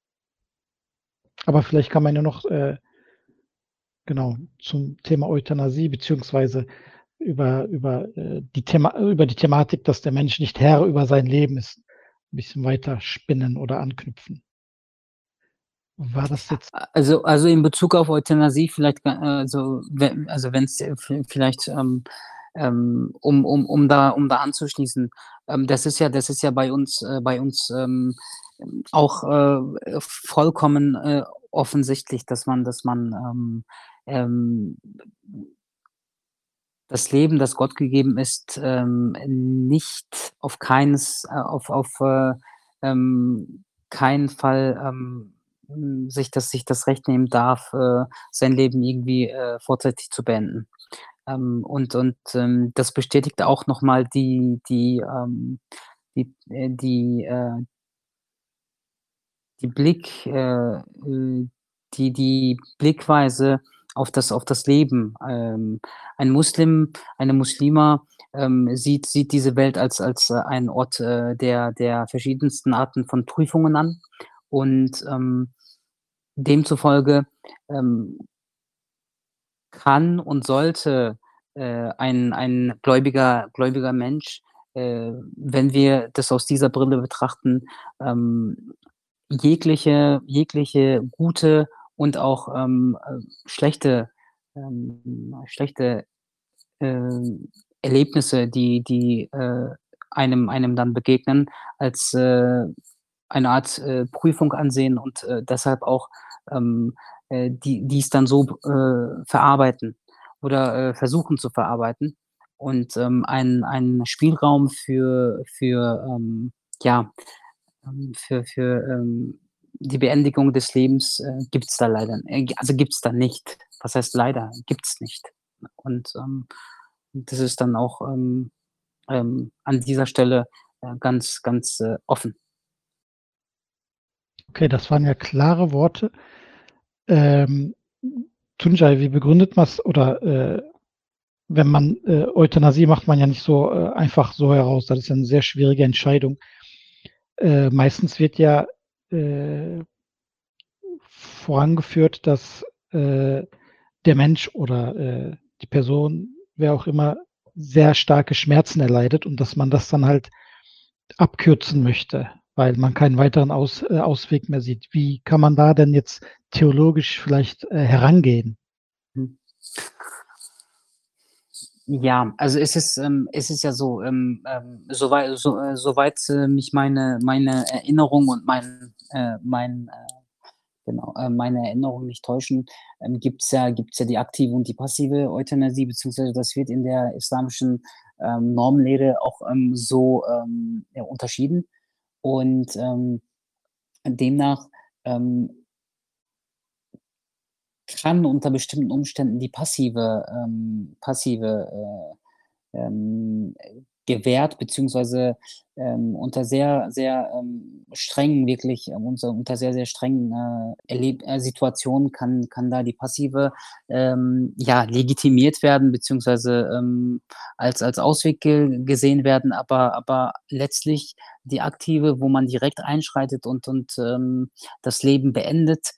Aber vielleicht kann man ja noch genau zum Thema Euthanasie beziehungsweise über die Thematik, dass der Mensch nicht Herr über sein Leben ist, ein bisschen weiter spinnen oder anknüpfen. War das jetzt Also in Bezug auf Euthanasie vielleicht, also wenn es vielleicht, um da anzuschließen, das ist ja bei uns auch vollkommen offensichtlich, dass man das Leben, das Gott gegeben ist, nicht auf keinen Fall sich das Recht nehmen darf, sein Leben irgendwie vorzeitig zu beenden. Das bestätigt auch noch mal die Blickweise auf das Leben. Ein Muslim, eine Muslima, sieht diese Welt als einen Ort der verschiedensten Arten von Prüfungen an und demzufolge kann und sollte ein gläubiger Mensch, wenn wir das aus dieser Brille betrachten, jegliche gute und auch schlechte Erlebnisse, die einem dann begegnen, als eine Art Prüfung ansehen und deshalb auch dies dann so verarbeiten oder versuchen zu verarbeiten und einen Spielraum ja, für die Beendigung des Lebens gibt's da leider, also gibt's da nicht. Was heißt leider? Gibt's nicht. Und das ist dann auch an dieser Stelle ganz, ganz offen. okay, das waren ja klare Worte. Tunjai, wie begründet man's oder wenn man Euthanasie macht man ja nicht so einfach so heraus. Das ist ja 'ne sehr schwierige Entscheidung. Meistens wird ja vorangeführt, dass der Mensch oder die Person, wer auch immer, sehr starke Schmerzen erleidet und dass man das dann halt abkürzen möchte, weil man keinen weiteren Ausweg mehr sieht. Wie kann man da denn jetzt theologisch vielleicht herangehen? Hm. Ja, also es ist ja so, soweit mich meine Erinnerung und meine Erinnerungen nicht täuschen, gibt's ja die aktive und die passive Euthanasie, beziehungsweise das wird in der islamischen Normenlehre auch so ja, unterschieden. Und demnach kann unter bestimmten Umständen die passive gewährt, beziehungsweise unter sehr, sehr strengen, wirklich unter sehr, sehr strengen Situationen kann da die passive ja, legitimiert werden, beziehungsweise als Ausweg gesehen werden, aber letztlich die aktive, wo man direkt einschreitet und das Leben beendet,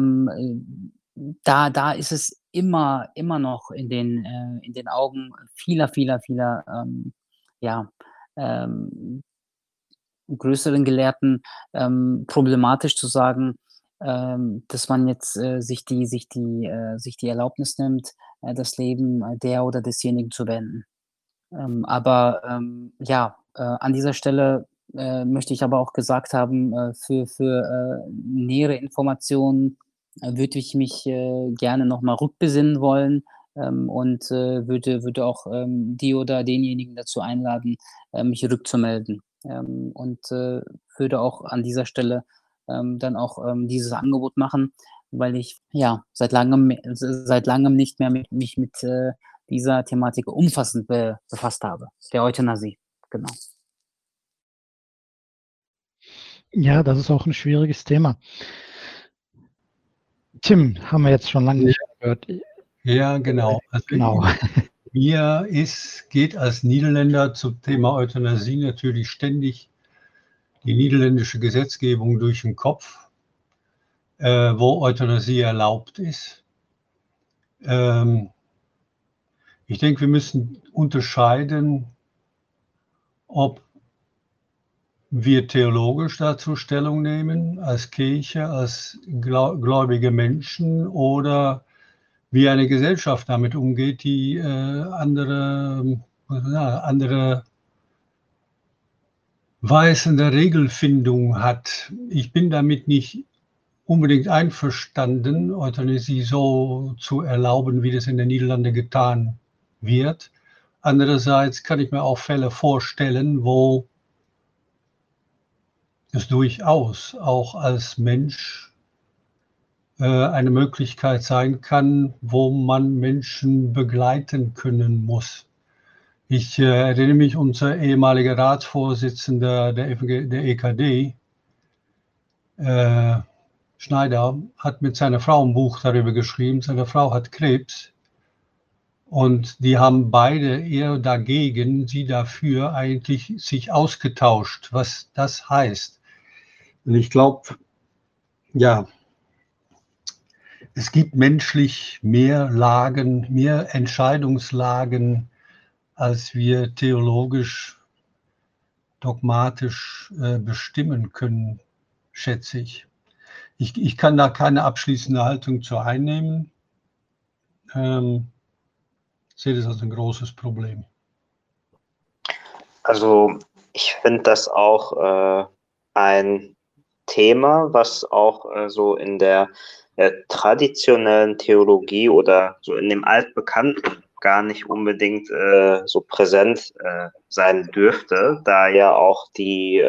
da ist es immer noch in den Augen vieler, ja, ähm, größeren Gelehrten problematisch zu sagen, dass man jetzt sich die Erlaubnis nimmt, das Leben der oder desjenigen zu beenden. Aber ja, an dieser Stelle möchte ich aber auch gesagt haben, für nähere Informationen würde ich mich gerne noch mal rückbesinnen wollen, und würde auch die oder denjenigen dazu einladen, mich rückzumelden. Und würde auch an dieser Stelle dann auch dieses Angebot machen, weil ich, ja, seit langem nicht mehr mich mit dieser Thematik umfassend befasst habe, der Euthanasie, genau. Ja, das ist auch ein schwieriges Thema. Tim, haben wir jetzt schon lange nicht gehört. Ja, genau. Also Genau. mir geht als Niederländer zum Thema Euthanasie natürlich ständig die niederländische Gesetzgebung durch den Kopf, wo Euthanasie erlaubt ist. Ich denke, wir müssen unterscheiden, ob wir theologisch dazu Stellung nehmen, als Kirche, als gläubige Menschen, oder wie eine Gesellschaft damit umgeht, die andere Weisen der Regelfindung hat. Ich bin damit nicht unbedingt einverstanden, Euthanasie so zu erlauben, wie das in den Niederlanden getan wird. Andererseits kann ich mir auch Fälle vorstellen, wo es durchaus auch als Mensch eine Möglichkeit sein kann, wo man Menschen begleiten können muss. Ich erinnere mich, unser ehemaliger Ratsvorsitzender der EKD, Schneider, hat mit seiner Frau ein Buch darüber geschrieben. Seine Frau hat Krebs und die haben beide, er dagegen, sie dafür, eigentlich sich ausgetauscht, was das heißt. Und ich glaube, ja, es gibt menschlich mehr Lagen, mehr Entscheidungslagen, als wir theologisch, dogmatisch bestimmen können, schätze ich. Ich kann da keine abschließende Haltung zu einnehmen. Ich sehe das als ein großes Problem. Also ich finde das auch ein Thema, was auch so in der traditionellen Theologie oder so in dem Altbekannten gar nicht unbedingt so präsent sein dürfte, da ja auch die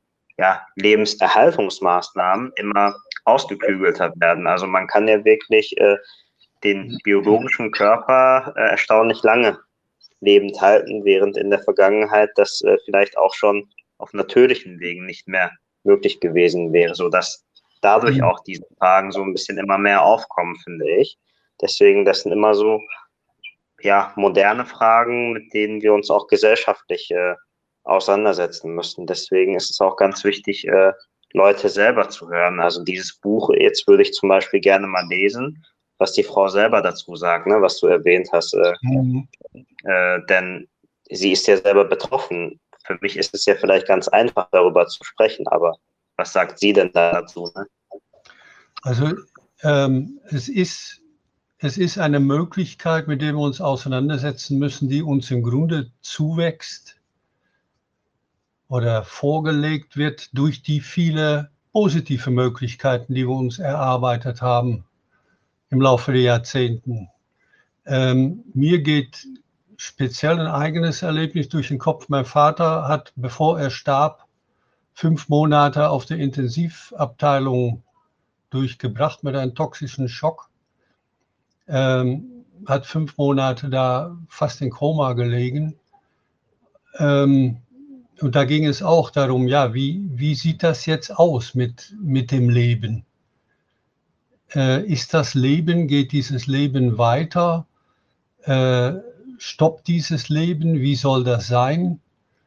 Lebenserhaltungsmaßnahmen immer ausgeklügelter werden. Also man kann ja wirklich den biologischen Körper erstaunlich lange lebend halten, während in der Vergangenheit das vielleicht auch schon auf natürlichen Wegen nicht mehr möglich gewesen wäre, sodass dadurch auch diese Fragen so ein bisschen immer mehr aufkommen, finde ich. Deswegen, das sind immer so moderne Fragen, mit denen wir uns auch gesellschaftlich auseinandersetzen müssen. Deswegen ist es auch ganz wichtig, Leute selber zu hören. Also dieses Buch, jetzt würde ich zum Beispiel gerne mal lesen, was die Frau selber dazu sagt, ne, was du erwähnt hast. Denn sie ist ja selber betroffen. Für mich ist es ja vielleicht ganz einfach, darüber zu sprechen, aber was sagt sie denn dazu? Ne? Also es ist eine Möglichkeit, mit der wir uns auseinandersetzen müssen, die uns im Grunde zuwächst oder vorgelegt wird durch die viele positive Möglichkeiten, die wir uns erarbeitet haben im Laufe der Jahrzehnten. Mir geht speziell ein eigenes Erlebnis durch den Kopf. Mein Vater hat, bevor er starb, 5 Monate auf der Intensivabteilung durchgebracht mit einem toxischen Schock. Hat 5 Monate da fast in Koma gelegen. Und da ging es auch darum, ja, wie sieht das jetzt aus mit dem Leben? Ist das Leben, geht dieses Leben weiter? Stoppt dieses Leben? Wie soll das sein?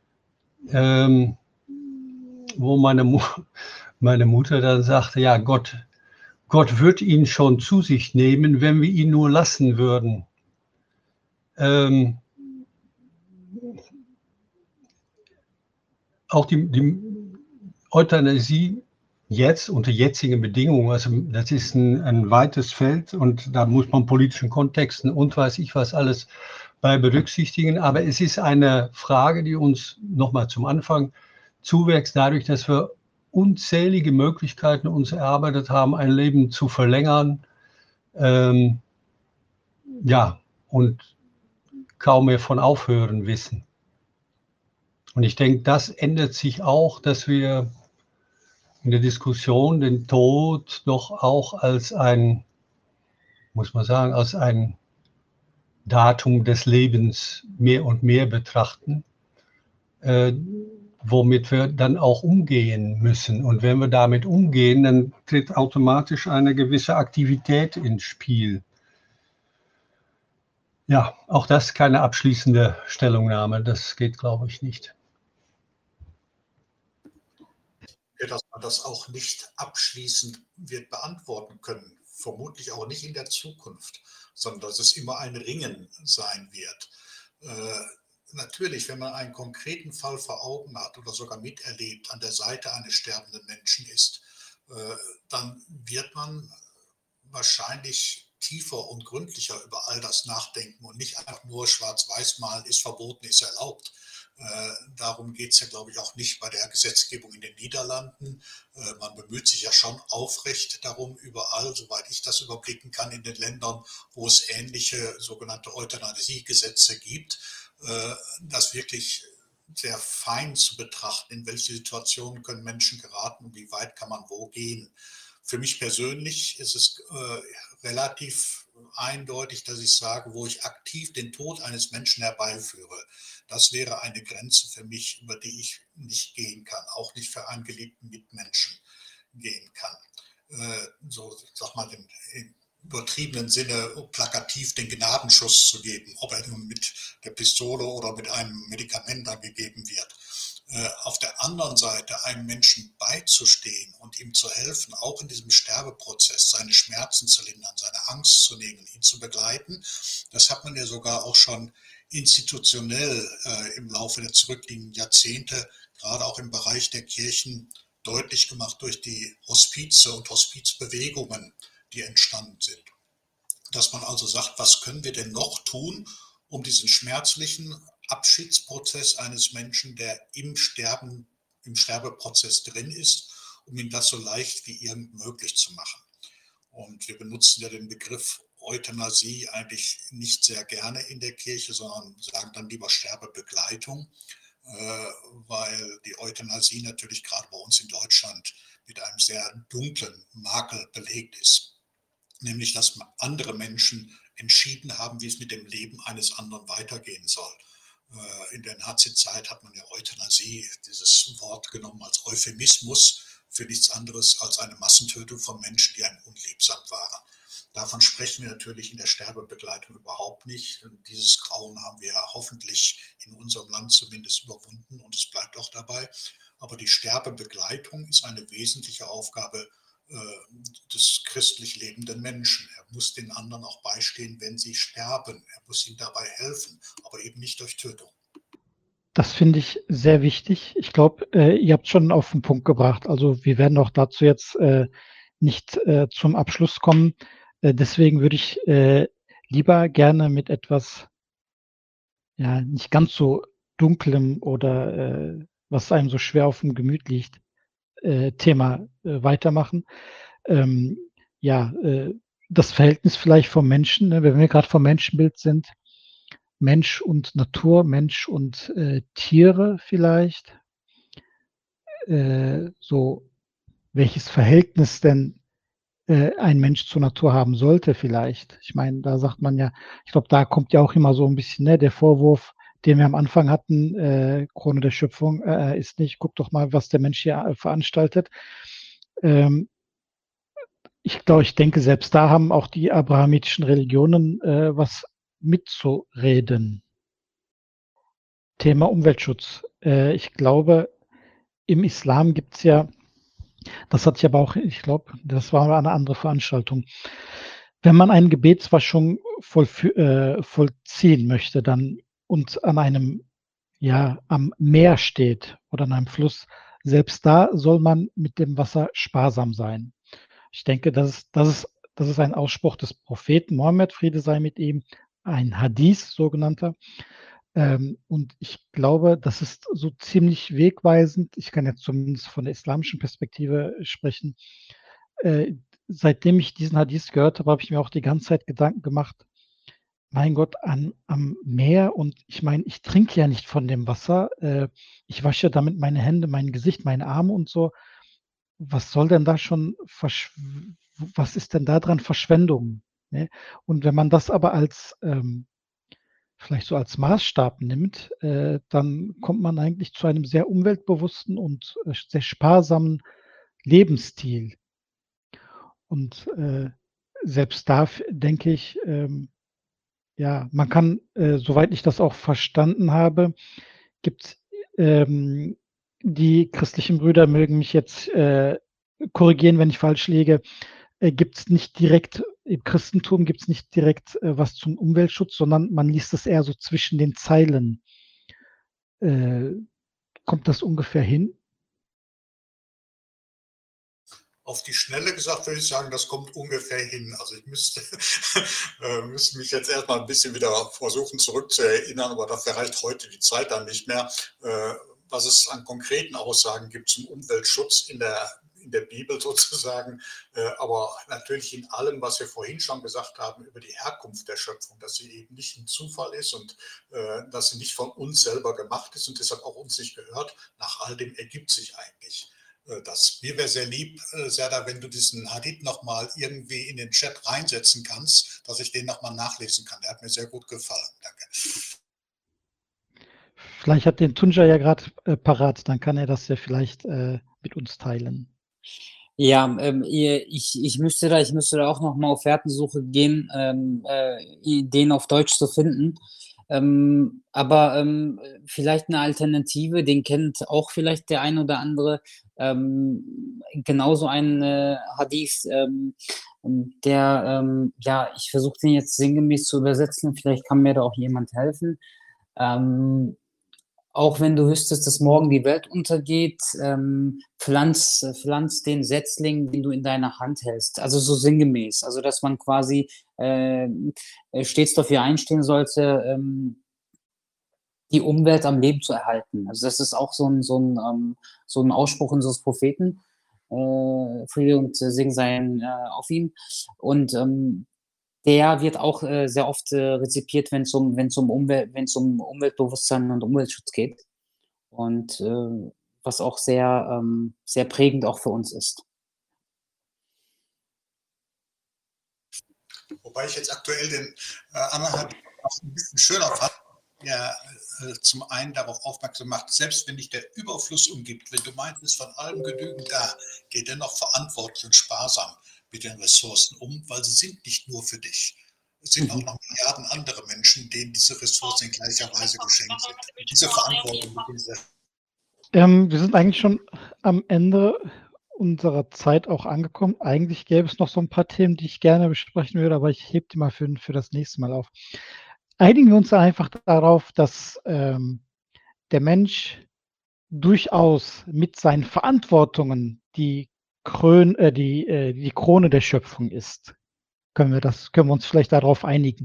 Wo meine Mutter dann sagte, ja, Gott wird ihn schon zu sich nehmen, wenn wir ihn nur lassen würden. Auch die Euthanasie jetzt unter jetzigen Bedingungen, also das ist ein weites Feld und da muss man politischen Kontexten und weiß ich was alles bei berücksichtigen. Aber es ist eine Frage, die uns nochmal zum Anfang zuwächst, dadurch, dass wir unzählige Möglichkeiten uns erarbeitet haben, ein Leben zu verlängern, und kaum mehr von aufhören wissen. Und ich denke, das ändert sich auch, dass wir in der Diskussion den Tod doch auch als ein Datum des Lebens mehr und mehr betrachten. womit wir dann auch umgehen müssen. Und wenn wir damit umgehen, dann tritt automatisch eine gewisse Aktivität ins Spiel. Ja, auch das keine abschließende Stellungnahme. Das geht, glaube ich, nicht. Dass man das auch nicht abschließend wird beantworten können. Vermutlich auch nicht in der Zukunft, sondern dass es immer ein Ringen sein wird. Natürlich, wenn man einen konkreten Fall vor Augen hat oder sogar miterlebt, an der Seite eines sterbenden Menschen ist, dann wird man wahrscheinlich tiefer und gründlicher über all das nachdenken und nicht einfach nur schwarz-weiß malen, ist verboten, ist erlaubt. Darum geht es ja, glaube ich, auch nicht bei der Gesetzgebung in den Niederlanden. Man bemüht sich ja schon aufrecht darum, überall, soweit ich das überblicken kann, in den Ländern, wo es ähnliche sogenannte Euthanasiegesetze gibt, das wirklich sehr fein zu betrachten, in welche Situationen können Menschen geraten und wie weit kann man wo gehen. Für mich persönlich ist es relativ eindeutig, dass ich sage, wo ich aktiv den Tod eines Menschen herbeiführe. Das wäre eine Grenze für mich, über die ich nicht gehen kann, auch nicht für einen geliebten Mitmenschen gehen kann. So, sag mal, im übertriebenen Sinne plakativ den Gnadenschuss zu geben, ob er nun mit der Pistole oder mit einem Medikament dann gegeben wird. Auf der anderen Seite einem Menschen beizustehen und ihm zu helfen, auch in diesem Sterbeprozess, seine Schmerzen zu lindern, seine Angst zu nehmen, ihn zu begleiten, das hat man ja sogar auch schon institutionell im Laufe der zurückliegenden Jahrzehnte, gerade auch im Bereich der Kirchen, deutlich gemacht durch die Hospize und Hospizbewegungen, die entstanden sind. Dass man also sagt, was können wir denn noch tun, um diesen schmerzlichen Abschiedsprozess eines Menschen, der im Sterbeprozess drin ist, um ihm das so leicht wie irgend möglich zu machen. Und wir benutzen ja den Begriff Euthanasie eigentlich nicht sehr gerne in der Kirche, sondern sagen dann lieber Sterbebegleitung, weil die Euthanasie natürlich gerade bei uns in Deutschland mit einem sehr dunklen Makel belegt ist. Nämlich, dass andere Menschen entschieden haben, wie es mit dem Leben eines anderen weitergehen soll. In der Nazizeit hat man ja Euthanasie, dieses Wort genommen als Euphemismus für nichts anderes als eine Massentötung von Menschen, die einem unliebsam waren. Davon sprechen wir natürlich in der Sterbebegleitung überhaupt nicht. Und dieses Grauen haben wir hoffentlich in unserem Land zumindest überwunden und es bleibt auch dabei. Aber die Sterbebegleitung ist eine wesentliche Aufgabe des christlich lebenden Menschen. Er muss den anderen auch beistehen, wenn sie sterben. Er muss ihnen dabei helfen, aber eben nicht durch Tötung. Das finde ich sehr wichtig. Ich glaube, ihr habt schon auf den Punkt gebracht. Also wir werden auch dazu jetzt nicht zum Abschluss kommen. Deswegen würde ich lieber gerne mit etwas, ja, nicht ganz so dunklem oder was einem so schwer auf dem Gemüt liegt, Thema weitermachen. Ja, das Verhältnis vielleicht vom Menschen, ne, wenn wir gerade vom Menschenbild sind, Mensch und Natur, Mensch und Tiere vielleicht. So, welches Verhältnis denn ein Mensch zur Natur haben sollte vielleicht. Ich meine, da sagt man ja, ich glaube, da kommt ja auch immer so ein bisschen, ne, der Vorwurf, den wir am Anfang hatten, Krone der Schöpfung ist nicht, guck doch mal, was der Mensch hier veranstaltet. Ich denke, selbst da haben auch die abrahamitischen Religionen was mitzureden. Thema Umweltschutz. Ich glaube, im Islam gibt es ja, das hatte ich aber auch, ich glaube, das war eine andere Veranstaltung. Wenn man eine Gebetswaschung vollziehen möchte, dann und an einem, ja, am Meer steht oder an einem Fluss, selbst da soll man mit dem Wasser sparsam sein. Ich denke, das ist ein Ausspruch des Propheten Mohammed, Friede sei mit ihm, ein Hadith, sogenannter. Und ich glaube, das ist so ziemlich wegweisend. Ich kann jetzt zumindest von der islamischen Perspektive sprechen. Seitdem ich diesen Hadith gehört habe, habe ich mir auch die ganze Zeit Gedanken gemacht, mein Gott, am Meer und ich meine, ich trinke ja nicht von dem Wasser. Ich wasche damit meine Hände, mein Gesicht, meine Arme und so. Was soll denn da schon was ist denn da dran Verschwendung, ne? Und wenn man das aber als vielleicht so als Maßstab nimmt, dann kommt man eigentlich zu einem sehr umweltbewussten und sehr sparsamen Lebensstil. Und selbst da denke ich, ja, man kann, soweit ich das auch verstanden habe, gibt's, die christlichen Brüder mögen mich jetzt korrigieren, wenn ich falsch liege, gibt's nicht direkt im Christentum gibt's nicht direkt was zum Umweltschutz, sondern man liest es eher so zwischen den Zeilen. Äh, Kommt das ungefähr hin? Auf die Schnelle gesagt würde ich sagen, das kommt ungefähr hin. Also ich müsste mich jetzt erstmal ein bisschen wieder versuchen zurückzuerinnern, aber dafür reicht heute die Zeit dann nicht mehr. Was es an konkreten Aussagen gibt zum Umweltschutz in der Bibel sozusagen, aber natürlich in allem, was wir vorhin schon gesagt haben über die Herkunft der Schöpfung, dass sie eben nicht ein Zufall ist und dass sie nicht von uns selber gemacht ist und deshalb auch uns nicht gehört. Nach all dem ergibt sich eigentlich das. Mir wäre sehr lieb, Serdar, wenn du diesen Hadith nochmal irgendwie in den Chat reinsetzen kannst, dass ich den nochmal nachlesen kann. Der hat mir sehr gut gefallen. Danke. Vielleicht hat den Tunja ja gerade parat, dann kann er das ja vielleicht mit uns teilen. Ja, ich müsste da auch noch mal auf Fährtensuche gehen, den auf Deutsch zu finden. Aber vielleicht eine Alternative, den kennt auch vielleicht der ein oder andere. Genauso ein Hadith, der, ja, ich versuche den jetzt sinngemäß zu übersetzen, vielleicht kann mir da auch jemand helfen. Auch wenn du wüsstest, dass morgen die Welt untergeht, pflanz den Setzling, den du in deiner Hand hältst. Also so sinngemäß. Also dass man quasi stets dafür einstehen sollte, die Umwelt am Leben zu erhalten. Also das ist auch so ein Ausspruch unseres Propheten. Friede und Segen seien auf ihm. Und der wird auch sehr oft rezipiert, wenn es um Umweltbewusstsein und Umweltschutz geht. Und was auch sehr, sehr prägend auch für uns ist. Wobei ich jetzt aktuell den anderen ein bisschen schöner fand, der zum einen darauf aufmerksam macht, selbst wenn dich der Überfluss umgibt, wenn du meinst, ist von allem genügend da, geh dennoch verantwortlich und sparsam mit den Ressourcen um, weil sie sind nicht nur für dich. Es sind auch noch Milliarden andere Menschen, denen diese Ressourcen in gleicher Weise geschenkt sind. Und diese Verantwortung mit dieser wir sind eigentlich schon am Ende unserer Zeit auch angekommen. Eigentlich gäbe es noch so ein paar Themen, die ich gerne besprechen würde, aber ich hebe die mal für das nächste Mal auf. Einigen wir uns einfach darauf, dass der Mensch durchaus mit seinen Verantwortungen die Krone der Schöpfung ist. Können wir uns vielleicht darauf einigen?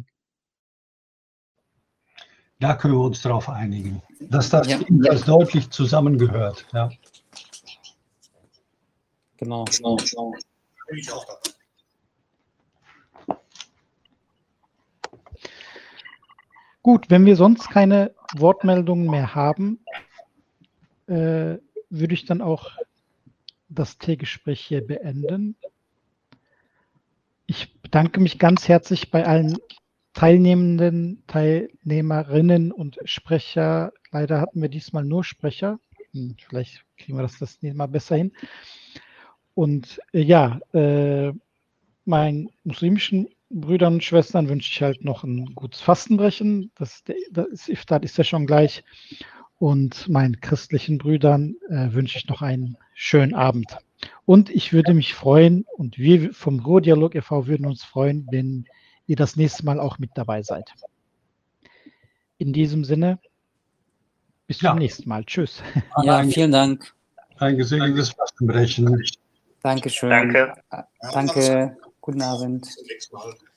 Da können wir uns darauf einigen, dass das jedenfalls deutlich zusammengehört. Ja. Genau. bin ich auch dabei. Gut, wenn wir sonst keine Wortmeldungen mehr haben, würde ich dann auch das Teegespräch hier beenden. Ich bedanke mich ganz herzlich bei allen Teilnehmerinnen und Sprecher. Leider hatten wir diesmal nur Sprecher. Vielleicht kriegen wir das nächste Mal besser hin. Und ja, meinen muslimischen Brüdern und Schwestern wünsche ich halt noch ein gutes Fastenbrechen. Das Iftar ist ja schon gleich. Und meinen christlichen Brüdern wünsche ich noch einen schönen Abend. Und ich würde mich freuen, und wir vom Ruhrdialog e.V. würden uns freuen, wenn ihr das nächste Mal auch mit dabei seid. In diesem Sinne, bis zum nächsten Mal. Tschüss. Ja, vielen Dank. Ein gesegnetes Fastenbrechen. Dankeschön. Danke. Danke. Guten Abend. Bis zum nächsten Mal.